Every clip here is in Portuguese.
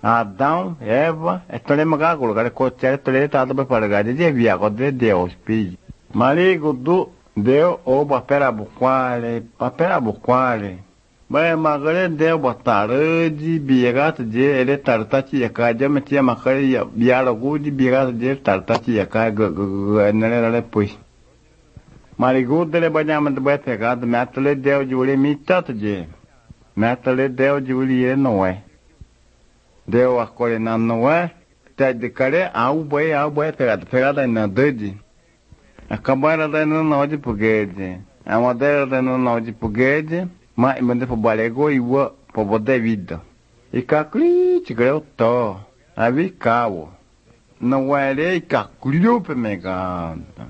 Adão, Eva, tole magagul, care coțere tole tată pe părgade de via, co de Deus, pi. Marigo do deu o papera buquale. Băi, magare deu botară de biegat de ele tartaci e ca de metia macare biara gu de biegat de tartaci e ca nele pui. Marigo dele banhama de băi pegat, metele deu de ule mitat de. Metele deu de ule não é. Deu acolo não é. Te de care au băi pegada na dădi. Acabaram dando não de puguede. A modelo dando não de puguede. Mas manda para balego e o para botar vida. E cacli tigre to. A vi cabo. Não é cacliu para meganda.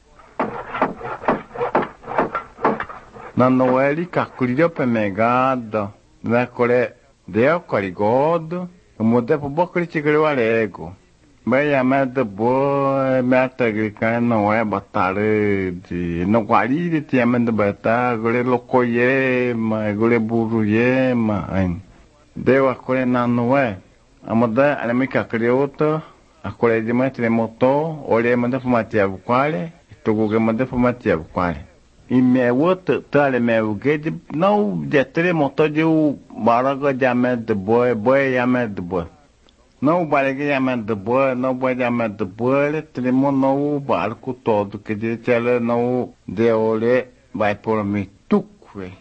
Não é cacliu para meganda. Na core deu corigodo. O modelo para botar tigre o alego. Bem, a meta boa, a meta agrícola não é batalha de... Não guarda tinha meta batalha, agora locoiema, agora burruiema, hein. Deu a colher não é. A moda, a minha criouta, a colher de mãe, motor, olhei manda para matia buquale, tu guga manda para matia buquale. E minha outra, tal meu guede, não de três motor de o baraga de amete boa, boa amete boa. Não vai chamar de boa, não vai chamar de boa, temos no barco todo, que diz ela não de olhe vai por mim tuque.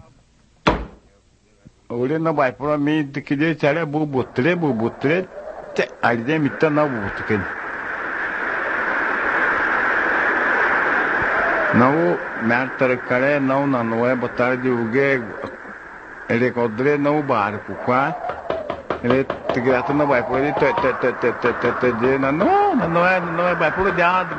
Olhe não vai por mim, que diz ela bubutre, ali de mitad não bubutre. Não, merta cara não é botar de ugue, ele codre no barco, quá. Ele te não vai por ele não é vai por diado.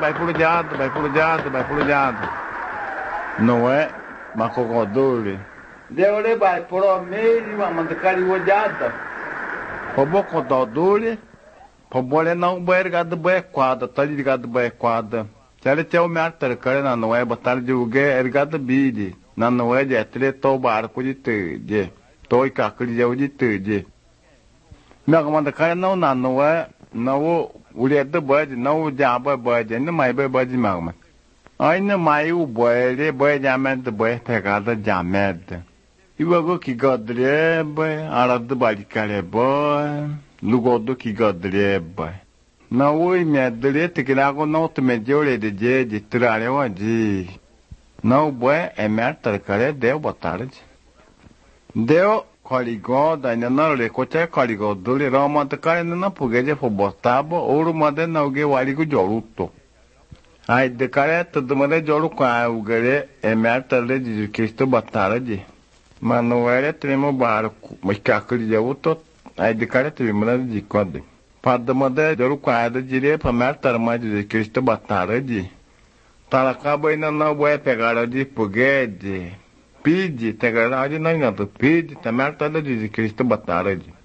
Não é macocodole. Deu ele vai por o meio, mas de cari o diado. O bocodole, o bole não vai gado vai quadra, tá ligado vai quadra. Se ele tem o merta cara não é botar de ugue ergado bide. Não é de atleto barco de te, toi cacli de te. Meu comando cara não é o ledo bode não o diabo bode não mais bode meu aí não mais o bode jammed bode pegada jammed e o agora que godre bode arado bode cara bode lugodo que godre bode não o medre te que lago não te mediore de trare onde não bode é merda cara deu boa tarde deu Coligoda, ainda não recote coligodo, ele rama de cara não pugueje for botabo, ouro manda não ge waligo joruto. Ai de cara tudo manda joru qua o gare é merda de Jesus Cristo bataraje. Manuel tremo barco, mas cacli de outro, ai de cara tremo de code. Pada manda joru qua de dire para merda mais de Jesus Cristo bataraje. Talacaba ainda não vai pegar de pugueje. Pide, te garagem não pide, também tá de Jesus Cristo bataraje.